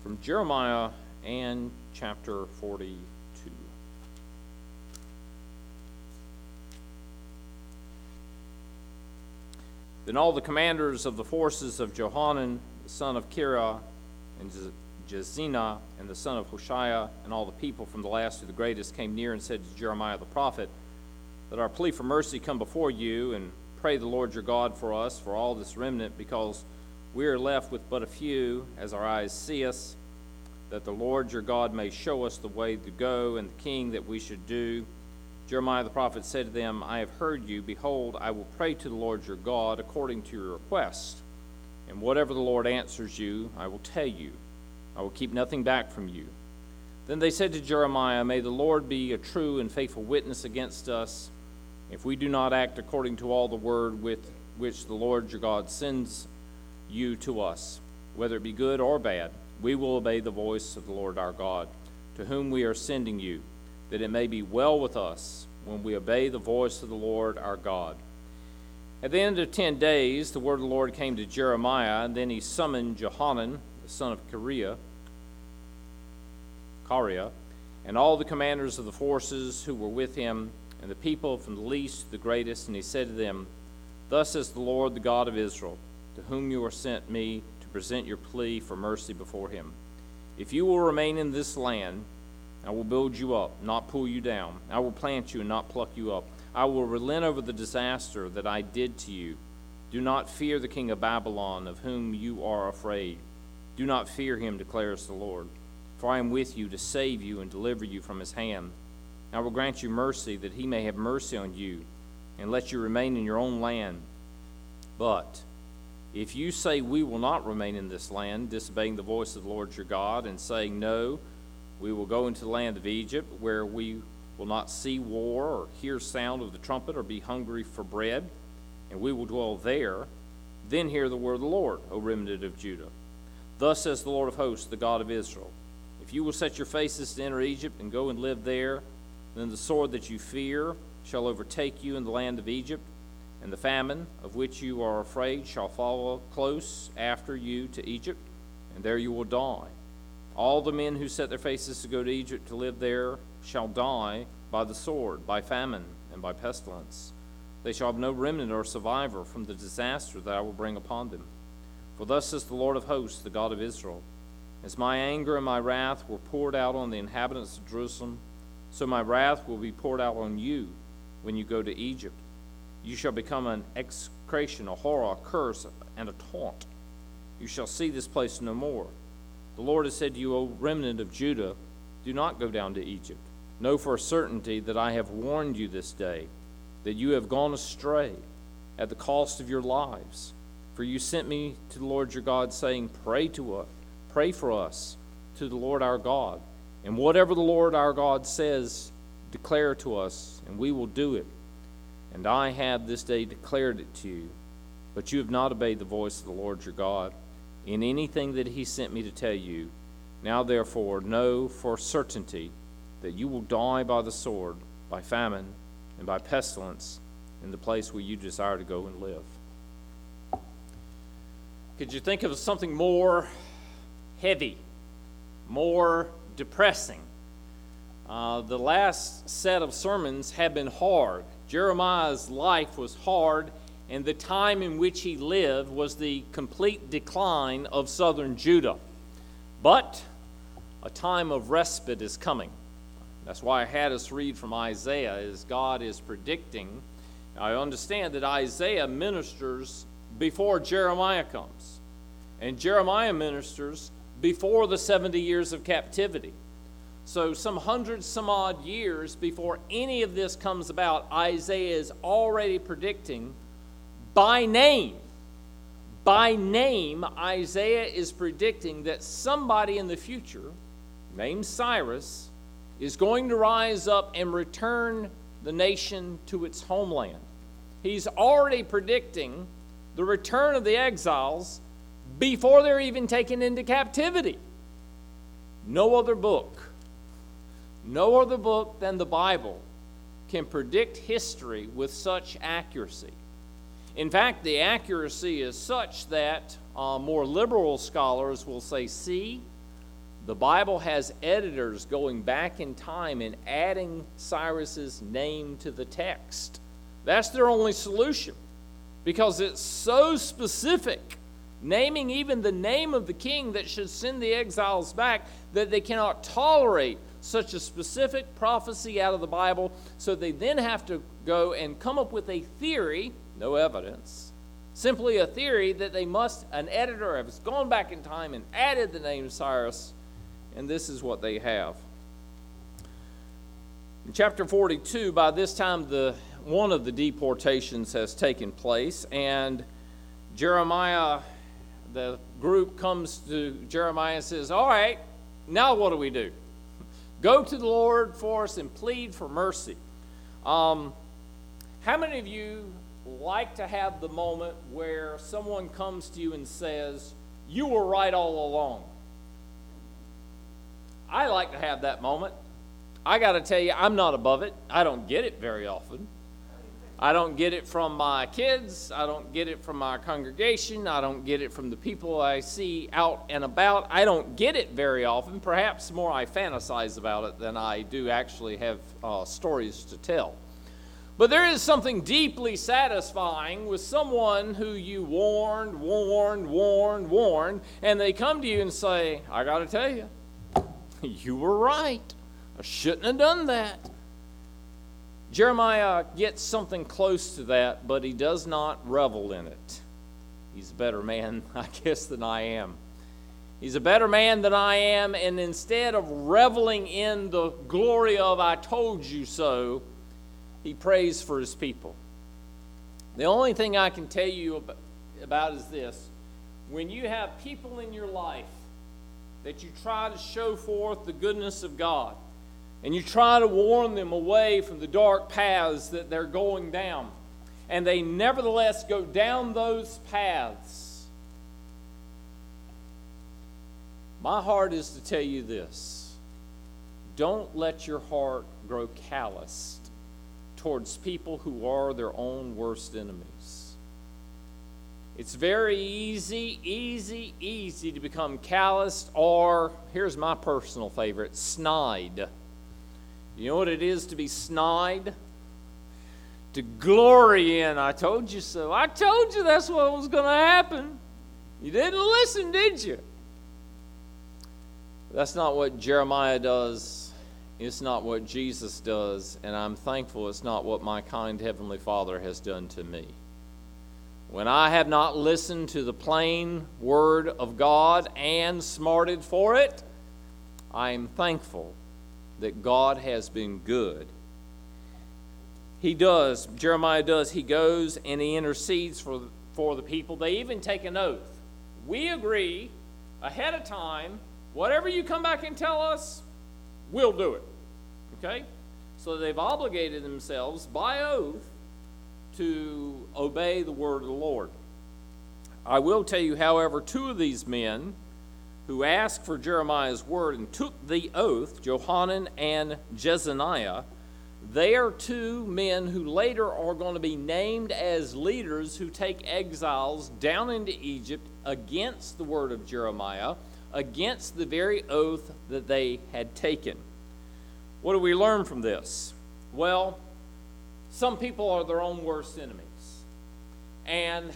from Jeremiah and chapter 42. Then all the commanders of the forces of Johanan, the son of Kira, and Jezina, and the son of Hoshea, and all the people from the last to the greatest came near and said to Jeremiah the prophet, "Let our plea for mercy come before you, and pray the Lord your God for us, for all this remnant, because we are left with but a few, as our eyes see us, that the Lord your God may show us the way to go, and the king that we should do." Jeremiah the prophet said to them, "I have heard you. Behold, I will pray to the Lord your God according to your request. And whatever the Lord answers you, I will tell you. I will keep nothing back from you." Then they said to Jeremiah, "May the Lord be a true and faithful witness against us, if we do not act according to all the word with which the Lord your God sends you to us, whether it be good or bad. We will obey the voice of the Lord our God, to whom we are sending you, that it may be well with us when we obey the voice of the Lord our God." At the end of 10 days, the word of the Lord came to Jeremiah, and then he summoned Johanan, the son of Kareah, and all the commanders of the forces who were with him, and the people from the least to the greatest, and he said to them, "Thus says the Lord, the God of Israel, to whom you are sent me to present your plea for mercy before him. If you will remain in this land, I will build you up, not pull you down. I will plant you and not pluck you up. I will relent over the disaster that I did to you. Do not fear the king of Babylon, of whom you are afraid. Do not fear him, declares the Lord. For I am with you to save you and deliver you from his hand. I will grant you mercy, that he may have mercy on you, and let you remain in your own land. But if you say, 'We will not remain in this land,' disobeying the voice of the Lord your God, and saying, 'No, we will go into the land of Egypt, where we will not see war or hear sound of the trumpet or be hungry for bread, and we will dwell there,' then hear the word of the Lord, O remnant of Judah. Thus says the Lord of hosts, the God of Israel, if you will set your faces to enter Egypt and go and live there, then the sword that you fear shall overtake you in the land of Egypt, and the famine of which you are afraid shall follow close after you to Egypt, and there you will die. All the men who set their faces to go to Egypt to live there shall die by the sword, by famine, and by pestilence. They shall have no remnant or survivor from the disaster that I will bring upon them. For thus says the Lord of hosts, the God of Israel, as my anger and my wrath were poured out on the inhabitants of Jerusalem, so my wrath will be poured out on you when you go to Egypt. You shall become an execration, a horror, a curse, and a taunt. You shall see this place no more. The Lord has said to you, O remnant of Judah, do not go down to Egypt. Know for a certainty that I have warned you this day, that you have gone astray at the cost of your lives. For you sent me to the Lord your God, saying, Pray for us to the Lord our God. And whatever the Lord our God says, declare to us, and we will do it. And I have this day declared it to you. But you have not obeyed the voice of the Lord your God in anything that he sent me to tell you. Now therefore know for certainty that you will die by the sword, by famine, and by pestilence in the place where you desire to go and live. Could you think of something more heavy, more depressing? The last set of sermons have been hard. Jeremiah's life was hard, and the time in which he lived was the complete decline of southern Judah. But a time of respite is coming. That's why I had us read from Isaiah, as God is predicting. I understand that Isaiah ministers before Jeremiah comes, and Jeremiah ministers before the 70 years of captivity. So some hundred some odd years before any of this comes about, Isaiah is already predicting by name, Isaiah is predicting that somebody in the future, named Cyrus, is going to rise up and return the nation to its homeland. He's already predicting the return of the exiles before they're even taken into captivity. No other book than the Bible can predict history with such accuracy. In fact, the accuracy is such that more liberal scholars will say, see, The Bible has editors going back in time and adding Cyrus's name to the text. That's their only solution, because it's so specific, naming even the name of the king that should send the exiles back, that they cannot tolerate such a specific prophecy out of the Bible. So they then have to go and come up with a theory, no evidence, simply a theory that an editor has gone back in time and added the name Cyrus, and this is what they have. In chapter 42, by this time one of the deportations has taken place, and Jeremiah, the group comes to Jeremiah and says, all right, now what do we do? Go to the Lord for us and plead for mercy. How many of you like to have the moment where someone comes to you and says, you were right all along? I like to have that moment. I got to tell you, I'm not above it. I don't get it very often. I don't get it from my kids. I don't get it from my congregation. I don't get it from the people I see out and about. I don't get it very often. Perhaps more I fantasize about it than I do actually have stories to tell. But there is something deeply satisfying with someone who you warned, and they come to you and say, I got to tell you, you were right. I shouldn't have done that. Jeremiah gets something close to that, but he does not revel in it. He's a better man, I guess, than I am. He's a better man than I am, and instead of reveling in the glory of I told you so, he prays for his people. The only thing I can tell you about is this. When you have people in your life that you try to show forth the goodness of God, and you try to warn them away from the dark paths that they're going down, and they nevertheless go down those paths, my heart is to tell you this. Don't let your heart grow calloused towards people who are their own worst enemies. It's very easy to become calloused, or, here's my personal favorite, snide. You know what it is to be snide? To glory in, I told you so. I told you that's what was going to happen. You didn't listen, did you? That's not what Jeremiah does. It's not what Jesus does. And I'm thankful it's not what my kind Heavenly Father has done to me. When I have not listened to the plain word of God and smarted for it, I am thankful that God has been good. Jeremiah does. He goes and he intercedes for the people. They even take an oath. We agree ahead of time, whatever you come back and tell us, we'll do it. Okay? So they've obligated themselves by oath to obey the word of the Lord. I will tell you, however, two of these men who asked for Jeremiah's word and took the oath, Johanan and Jezaniah, they are two men who later are going to be named as leaders who take exiles down into Egypt against the word of Jeremiah, against the very oath that they had taken. What do we learn from this? Well, some people are their own worst enemies. And,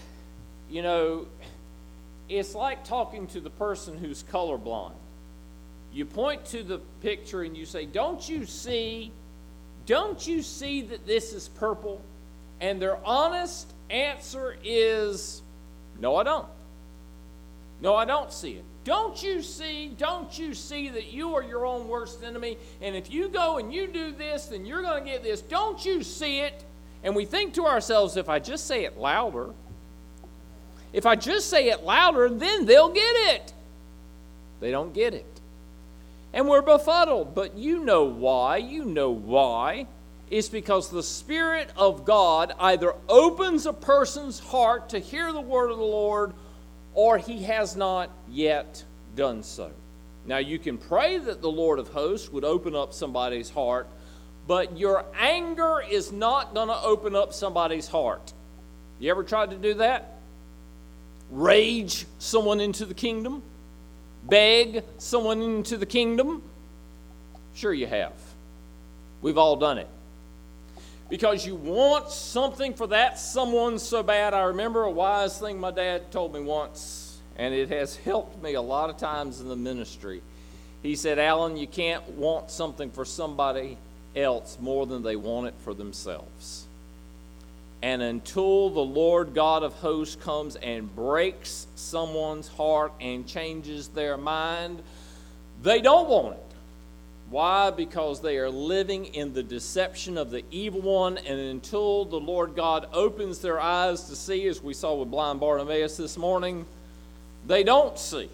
it's like talking to the person who's colorblind. You point to the picture and you say, don't you see that this is purple? And their honest answer is, no, I don't. No, I don't see it. Don't you see that you are your own worst enemy? And if you go and you do this, then you're going to get this. Don't you see it? And we think to ourselves, if I just say it louder, then they'll get it. They don't get it. And we're befuddled. But you know why. It's because the Spirit of God either opens a person's heart to hear the word of the Lord, or he has not yet done so. Now, you can pray that the Lord of hosts would open up somebody's heart, but your anger is not going to open up somebody's heart. You ever tried to do that? Rage someone into the kingdom? beg someone into the kingdom? Sure you have. We've all done it. Because you want something for that someone so bad. I remember a wise thing my dad told me once, and it has helped me a lot of times in the ministry. He said, Alan, you can't want something for somebody else more than they want it for themselves. And until the Lord God of hosts comes and breaks someone's heart and changes their mind, they don't want it. Why? Because they are living in the deception of the evil one, and until the Lord God opens their eyes to see, as we saw with blind Bartimaeus this morning, they don't see.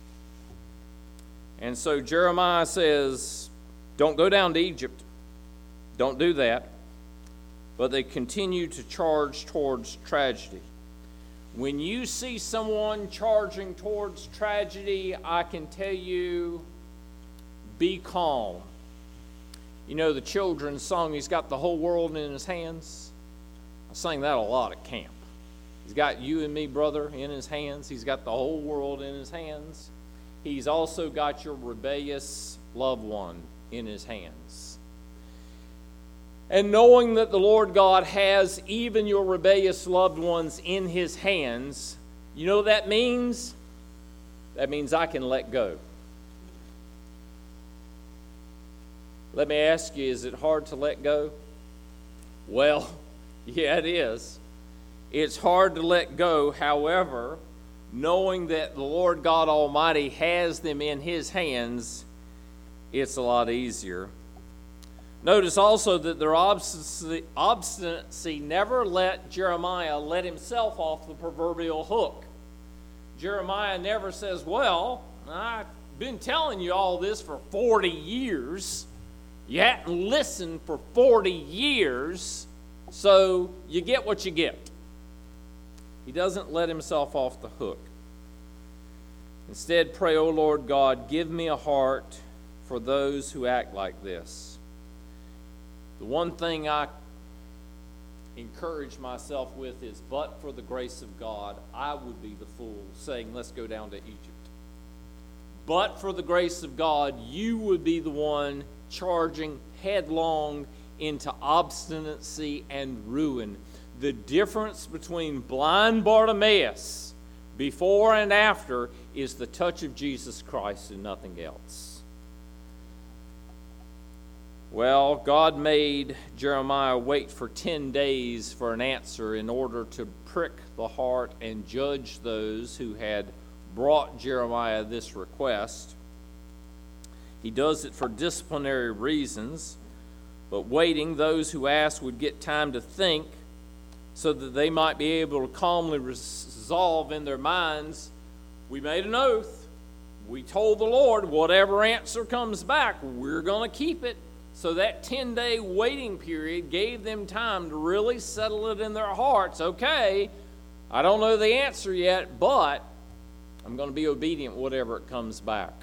And so Jeremiah says, don't go down to Egypt. Don't do that. But they continue to charge towards tragedy. When you see someone charging towards tragedy, I can tell you, be calm. You know the children's song, He's got the whole world in His hands? I sang that a lot at camp. He's got you and me, brother, in His hands. He's got the whole world in His hands. He's also got your rebellious loved one in His hands. And knowing that the Lord God has even your rebellious loved ones in His hands, you know what that means? That means I can let go. Let me ask you, is it hard to let go? Well, yeah, it is. It's hard to let go. However, knowing that the Lord God Almighty has them in His hands, it's a lot easier. Notice also that their obstinacy never let Jeremiah let himself off the proverbial hook. Jeremiah never says, well, I've been telling you all this for 40 years. You hadn't listened for 40 years, so you get what you get. He doesn't let himself off the hook. Instead, pray, O Lord God, give me a heart for those who act like this. The one thing I encourage myself with is, but for the grace of God, I would be the fool saying, let's go down to Egypt. But for the grace of God, you would be the one charging headlong into obstinacy and ruin. The difference between blind Bartimaeus before and after is the touch of Jesus Christ and nothing else. Well, God made Jeremiah wait for 10 days for an answer in order to prick the heart and judge those who had brought Jeremiah this request. He does it for disciplinary reasons, but waiting, those who asked would get time to think so that they might be able to calmly resolve in their minds, we made an oath. We told the Lord whatever answer comes back, we're going to keep it. So that 10-day waiting period gave them time to really settle it in their hearts. Okay, I don't know the answer yet, but I'm going to be obedient whatever it comes back.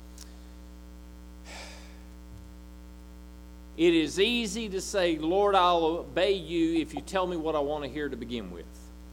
It is easy to say, Lord, I'll obey you if you tell me what I want to hear to begin with.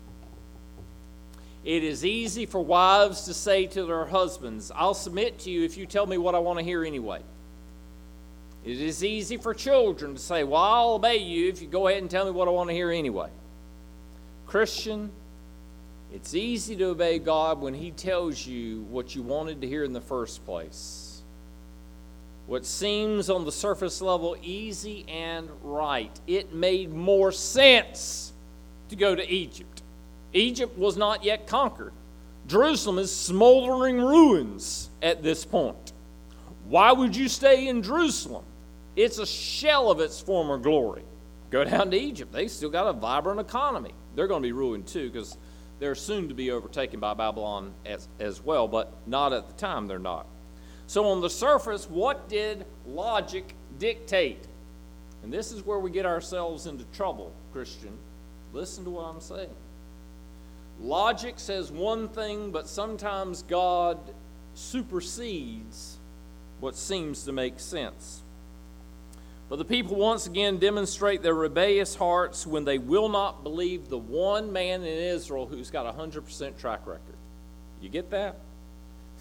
It is easy for wives to say to their husbands, I'll submit to you if you tell me what I want to hear anyway. It is easy for children to say, well, I'll obey you if you go ahead and tell me what I want to hear anyway. Christian, it's easy to obey God when He tells you what you wanted to hear in the first place. What seems on the surface level easy and right. It made more sense to go to Egypt. Egypt was not yet conquered. Jerusalem is smoldering ruins at this point. Why would you stay in Jerusalem? It's a shell of its former glory. Go down to Egypt. They still got a vibrant economy. They're going to be ruined too because they're soon to be overtaken by Babylon as well, but not at the time they're not. So on the surface, what did logic dictate? And this is where we get ourselves into trouble, Christian. Listen to what I'm saying. Logic says one thing, but sometimes God supersedes what seems to make sense. But the people once again demonstrate their rebellious hearts when they will not believe the one man in Israel who's got a 100% track record. You get that?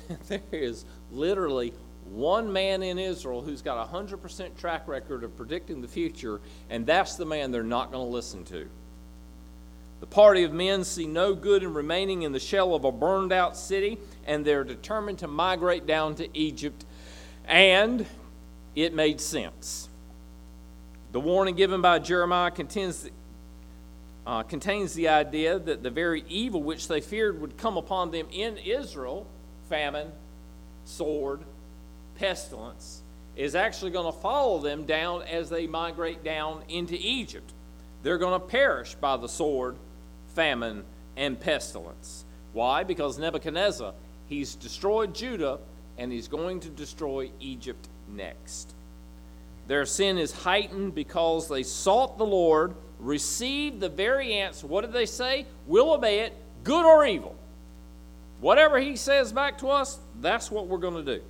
There is literally one man in Israel who's got a 100% track record of predicting the future, and that's the man they're not going to listen to. The party of men see no good in remaining in the shell of a burned-out city, and they're determined to migrate down to Egypt, and it made sense. The warning given by Jeremiah contains the idea that the very evil which they feared would come upon them in Israel, famine, sword, pestilence, is actually going to follow them down as they migrate down into Egypt. They're going to perish by the sword, famine, and pestilence. Why? Because Nebuchadnezzar, he's destroyed Judah, and he's going to destroy Egypt next. Their sin is heightened because they sought the Lord, received the very answer. What did they say? We'll obey it, good or evil. Whatever he says back to us, that's what we're going to do.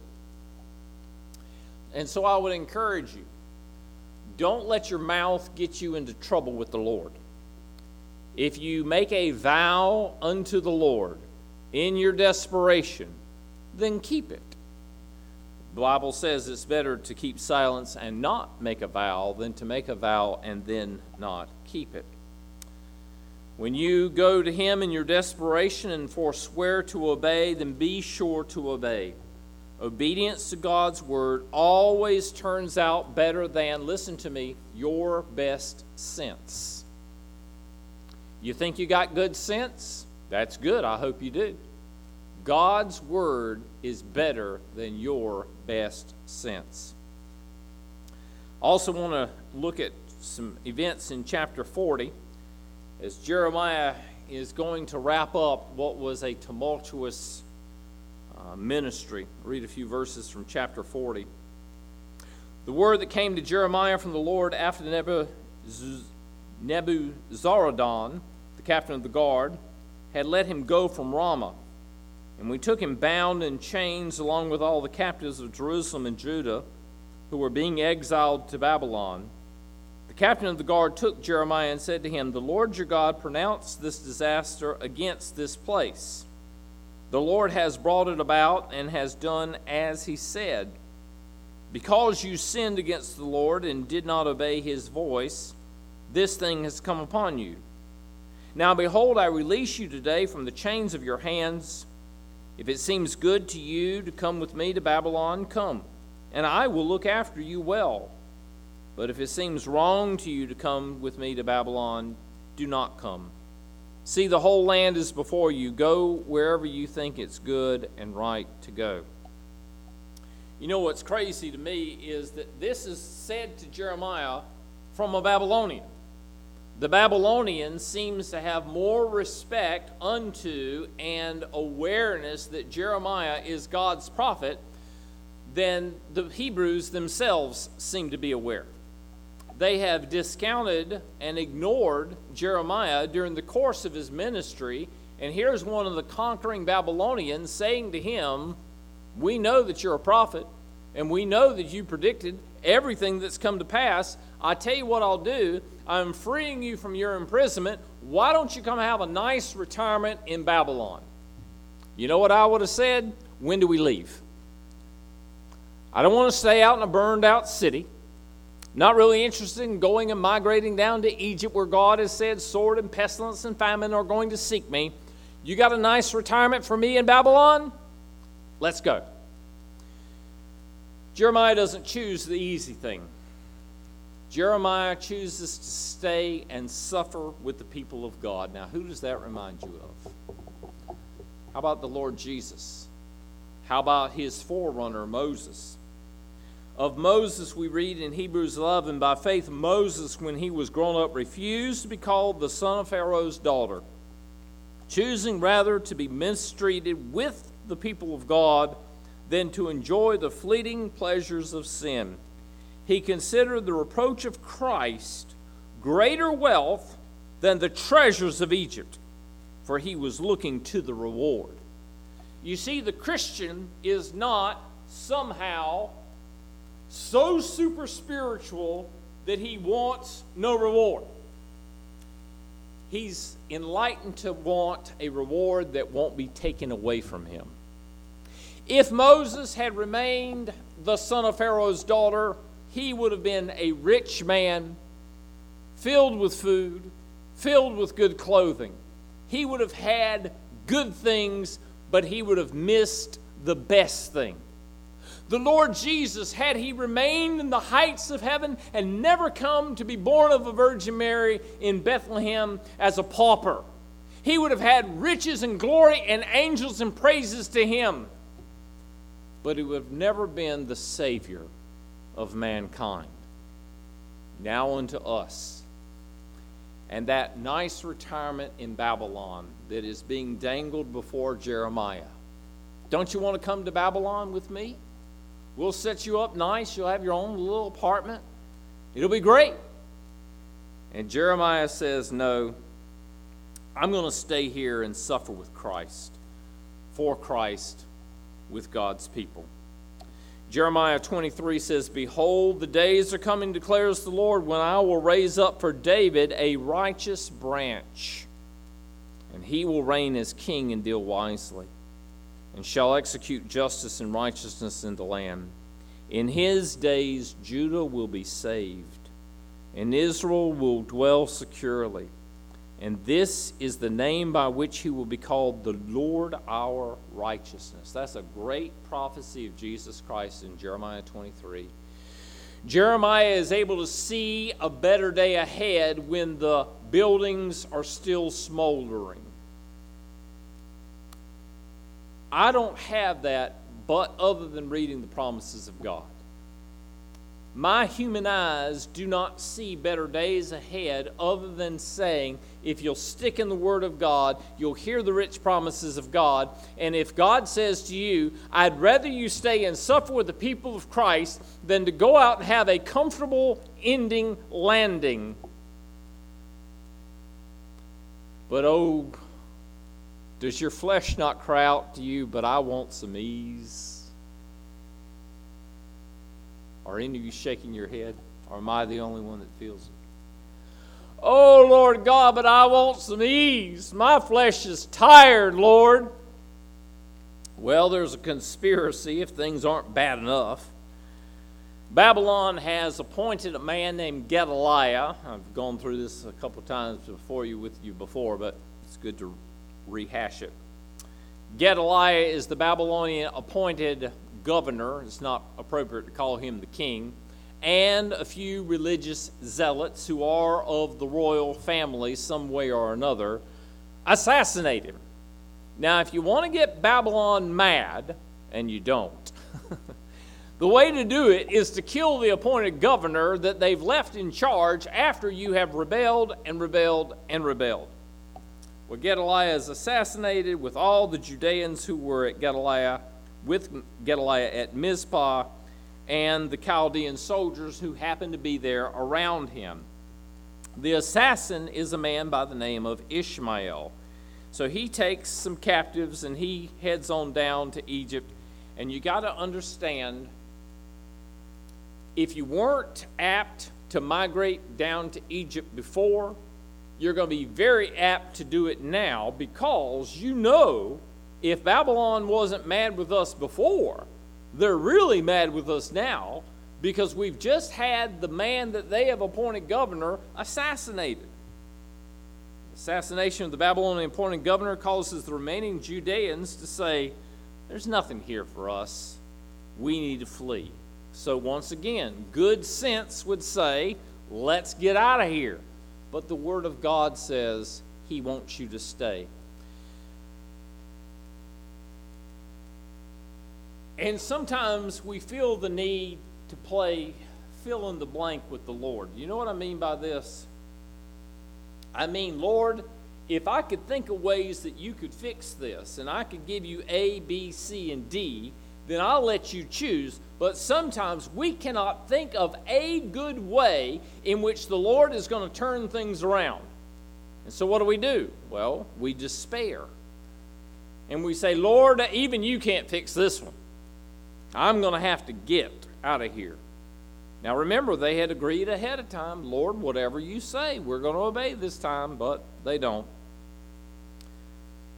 And so I would encourage you, don't let your mouth get you into trouble with the Lord. If you make a vow unto the Lord in your desperation, then keep it. The Bible says it's better to keep silence and not make a vow than to make a vow and then not keep it. When you go to him in your desperation and forswear to obey, then be sure to obey. Obedience to God's word always turns out better than, listen to me, your best sense. You think you got good sense? That's good. I hope you do. God's word is better than your best sense. I also want to look at some events in chapter 40 as Jeremiah is going to wrap up what was a tumultuous ministry. Read a few verses from chapter 40. The word that came to Jeremiah from the Lord after Nebuzaradan, the captain of the guard, had let him go from Ramah. And we took him bound in chains along with all the captives of Jerusalem and Judah who were being exiled to Babylon. The captain of the guard took Jeremiah and said to him, "The Lord your God pronounced this disaster against this place. The Lord has brought it about and has done as he said. Because you sinned against the Lord and did not obey his voice, this thing has come upon you. Now behold, I release you today from the chains of your hands. If it seems good to you to come with me to Babylon, come, and I will look after you well. But if it seems wrong to you to come with me to Babylon, do not come. See, the whole land is before you. Go wherever you think it's good and right to go." You know what's crazy to me is that this is said to Jeremiah from a Babylonian. The Babylonian seems to have more respect unto and awareness that Jeremiah is God's prophet than the Hebrews themselves seem to be aware. They have discounted and ignored Jeremiah during the course of his ministry, and here's one of the conquering Babylonians saying to him, "We know that you're a prophet, and we know that you predicted everything that's come to pass. I tell you what I'll do. I'm freeing you from your imprisonment. Why don't you come have a nice retirement in Babylon?" You know what I would have said? When do we leave? I don't want to stay out in a burned out city. Not really interested in going and migrating down to Egypt where God has said sword and pestilence and famine are going to seek me. You got a nice retirement for me in Babylon? Let's go. Jeremiah doesn't choose the easy thing. Jeremiah chooses to stay and suffer with the people of God. Now, who does that remind you of? How about the Lord Jesus? How about his forerunner, Moses? Of Moses, we read in Hebrews 11, by faith Moses, when he was grown up, refused to be called the son of Pharaoh's daughter, choosing rather to be mistreated with the people of God than to enjoy the fleeting pleasures of sin. He considered the reproach of Christ greater wealth than the treasures of Egypt, for he was looking to the reward. You see, the Christian is not somehow so super spiritual that he wants no reward. He's enlightened to want a reward that won't be taken away from him. If Moses had remained the son of Pharaoh's daughter, he would have been a rich man, filled with food, filled with good clothing. He would have had good things, but he would have missed the best thing. The Lord Jesus, had he remained in the heights of heaven and never come to be born of a Virgin Mary in Bethlehem as a pauper, he would have had riches and glory and angels and praises to him. But he would have never been the Savior of mankind. Now unto us. And that nice retirement in Babylon that is being dangled before Jeremiah. Don't you want to come to Babylon with me? We'll set you up nice. You'll have your own little apartment. It'll be great. And Jeremiah says, no, I'm going to stay here and suffer with Christ, for Christ, with God's people. Jeremiah 23 says, behold, the days are coming, declares the Lord, when I will raise up for David a righteous branch, and he will reign as king and deal wisely, and shall execute justice and righteousness in the land. In his days Judah will be saved, and Israel will dwell securely. And this is the name by which he will be called, the Lord our righteousness. That's a great prophecy of Jesus Christ in Jeremiah 23. Jeremiah is able to see a better day ahead when the buildings are still smoldering. I don't have that, but other than reading the promises of God. My human eyes do not see better days ahead other than saying, if you'll stick in the Word of God, you'll hear the rich promises of God. And if God says to you, I'd rather you stay and suffer with the people of Christ than to go out and have a comfortable ending landing. But oh, does your flesh not cry out to you, but I want some ease? Are any of you shaking your head? Or am I the only one that feels it? Oh, Lord God, but I want some ease. My flesh is tired, Lord. Well, there's a conspiracy if things aren't bad enough. Babylon has appointed a man named Gedaliah. I've gone through this a couple of times with you before, but it's good to rehash it. Gedaliah is the Babylonian appointed governor. It's not appropriate to call him the king. And a few religious zealots who are of the royal family some way or another assassinate him. Now, if you want to get Babylon mad, and you don't, the way to do it is to kill the appointed governor that they've left in charge after you have rebelled and rebelled and rebelled. Well, Gedaliah is assassinated with all the Judeans who were at with Gedaliah at Mizpah, and the Chaldean soldiers who happened to be there around him. The assassin is a man by the name of Ishmael. So he takes some captives and he heads on down to Egypt. And you got to understand, if you weren't apt to migrate down to Egypt before, you're going to be very apt to do it now, because you know, if Babylon wasn't mad with us before, they're really mad with us now, because we've just had the man that they have appointed governor assassinated. The assassination of the Babylonian appointed governor causes the remaining Judeans to say, there's nothing here for us. We need to flee. So once again, good sense would say, let's get out of here. But the Word of God says he wants you to stay. And sometimes we feel the need to play fill in the blank with the Lord. You know what I mean by this? I mean, Lord, if I could think of ways that you could fix this, and I could give you A, B, C, and D, then I'll let you choose. But sometimes we cannot think of a good way in which the Lord is going to turn things around. And so what do? Well, we despair. And we say, Lord, even you can't fix this one. I'm going to have to get out of here. Now remember, they had agreed ahead of time, Lord, whatever you say, we're going to obey this time, but they don't.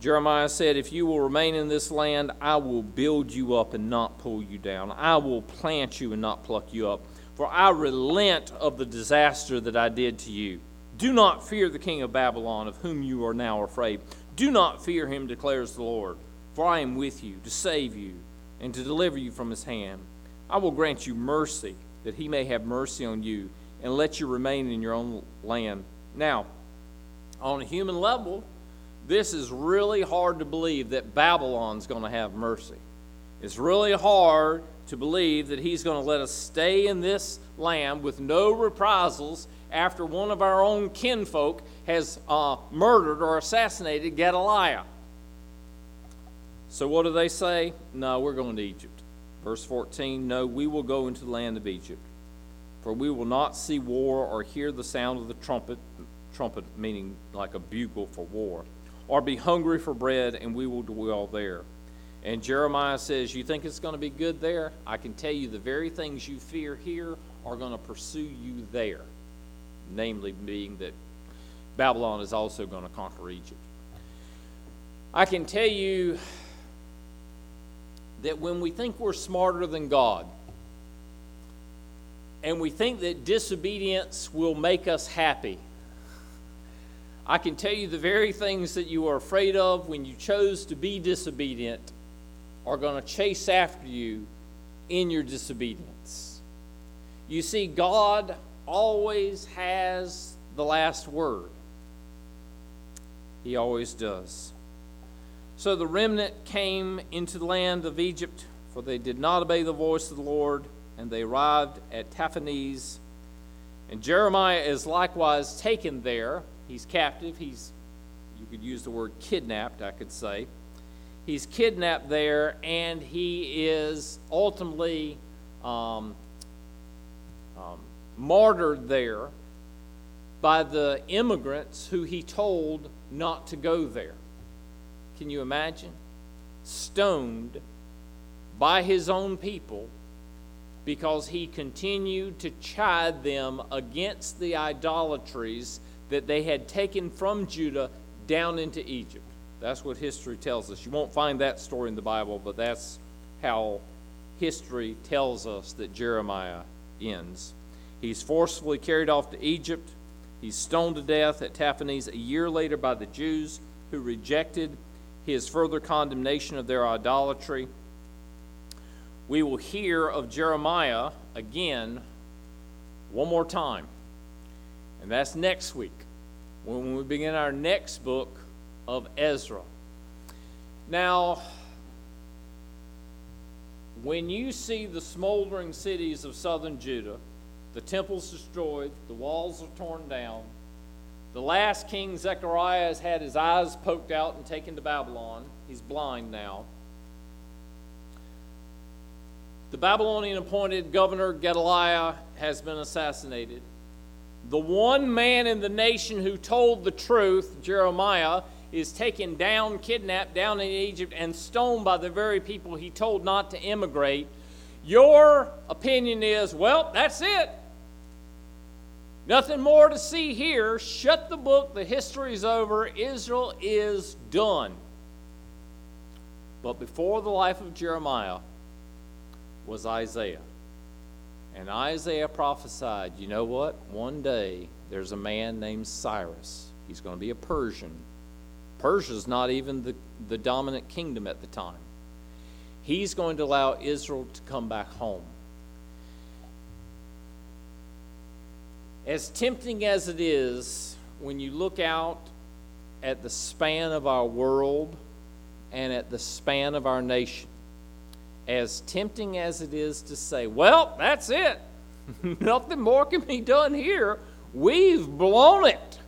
Jeremiah said, if you will remain in this land, I will build you up and not pull you down. I will plant you and not pluck you up. For I relent of the disaster that I did to you. Do not fear the king of Babylon, of whom you are now afraid. Do not fear him, declares the Lord. For I am with you to save you and to deliver you from his hand. I will grant you mercy, that he may have mercy on you, and let you remain in your own land. Now, on a human level, this is really hard to believe that Babylon's going to have mercy. It's really hard to believe that he's going to let us stay in this land with no reprisals after one of our own kinfolk has murdered or assassinated Gedaliah. So what do they say? No, we're going to Egypt. Verse 14, no, we will go into the land of Egypt, for we will not see war or hear the sound of the trumpet meaning like a bugle for war, or be hungry for bread, and we will dwell there. And Jeremiah says, you think it's going to be good there? I can tell you the very things you fear here are going to pursue you there. Namely being that Babylon is also going to conquer Egypt. I can tell you that when we think we're smarter than God, and we think that disobedience will make us happy, I can tell you the very things that you are afraid of when you chose to be disobedient are going to chase after you in your disobedience. You see, God always has the last word. He always does. So the remnant came into the land of Egypt, for they did not obey the voice of the Lord, and they arrived at Tahpanhes. And Jeremiah is likewise taken there. He's captive. You could use the word kidnapped, I could say. He's kidnapped there, and he is ultimately martyred there by the immigrants who he told not to go there. Can you imagine? Stoned by his own people because he continued to chide them against the idolatries that they had taken from Judah down into Egypt. That's what history tells us. You won't find that story in the Bible, but that's how history tells us that Jeremiah ends. He's forcefully carried off to Egypt. He's stoned to death at Tahpanhes a year later by the Jews who rejected his further condemnation of their idolatry. We will hear of Jeremiah again one more time. And that's next week, when we begin our next book of Ezra. Now, when you see the smoldering cities of southern Judah, the temples destroyed, the walls are torn down, the last king, Zechariah, has had his eyes poked out and taken to Babylon. He's blind now. The Babylonian appointed governor, Gedaliah, has been assassinated. The one man in the nation who told the truth, Jeremiah, is taken down, kidnapped down in Egypt, and stoned by the very people he told not to immigrate. Your opinion is, well, that's it. Nothing more to see here. Shut the book. The history's over. Israel is done. But before the life of Jeremiah was Isaiah. And Isaiah prophesied, you know what? One day there's a man named Cyrus. He's going to be a Persian. Persia's not even the dominant kingdom at the time. He's going to allow Israel to come back home. As tempting as it is, when you look out at the span of our world and at the span of our nation, as tempting as it is to say, well, that's it. Nothing more can be done here. We've blown it.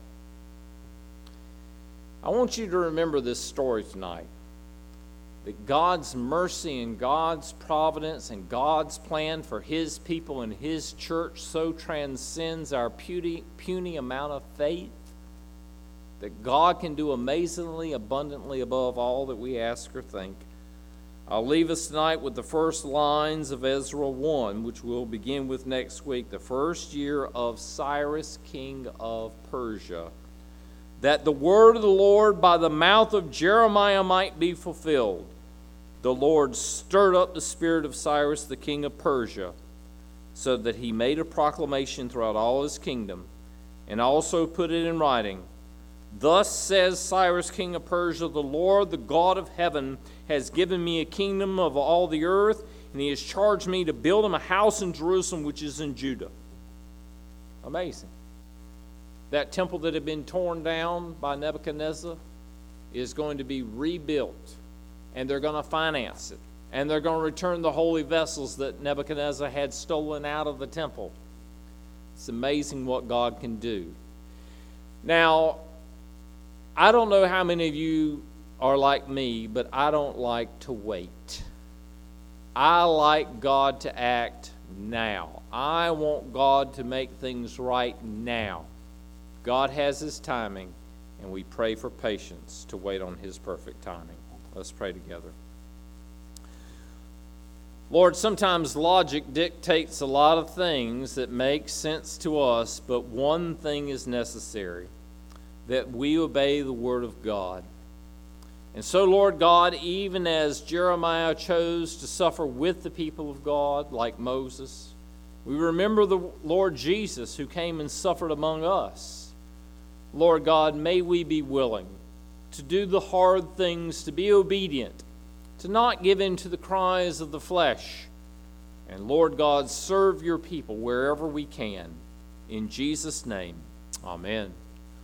I want you to remember this story tonight. That God's mercy and God's providence and God's plan for His people and His church so transcends our puny amount of faith that God can do amazingly, abundantly above all that we ask or think. I'll leave us tonight with the first lines of Ezra 1, which we'll begin with next week. The first year of Cyrus, king of Persia. that the word of the Lord by the mouth of Jeremiah might be fulfilled, the Lord stirred up the spirit of Cyrus the king of Persia, so that he made a proclamation throughout all his kingdom, and also put it in writing. Thus says Cyrus king of Persia, the Lord, the God of heaven, has given me a kingdom of all the earth, and he has charged me to build him a house in Jerusalem, which is in Judah. Amazing. That temple that had been torn down by Nebuchadnezzar is going to be rebuilt, and they're going to finance it, and they're going to return the holy vessels that Nebuchadnezzar had stolen out of the temple. It's amazing what God can do. Now, I don't know how many of you are like me, but I don't like to wait. I like God to act now. I want God to make things right now. God has his timing, and we pray for patience to wait on his perfect timing. Let's pray together. Lord, sometimes logic dictates a lot of things that make sense to us, but one thing is necessary, that we obey the word of God. And so, Lord God, even as Jeremiah chose to suffer with the people of God, like Moses, we remember the Lord Jesus who came and suffered among us. Lord God, may we be willing to do the hard things, to be obedient, to not give in to the cries of the flesh. And Lord God, serve your people wherever we can. In Jesus' name, amen.